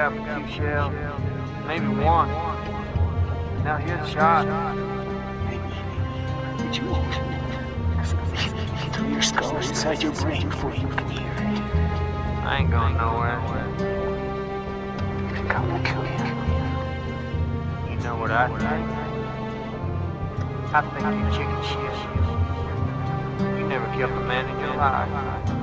up a few shells, maybe one. Now here's a shot. Would you through your skull inside your brain before you can hear it? I ain't going nowhere. You think I'm gonna kill you? You know what I think? I think you chicken shit. You never killed a man in your life.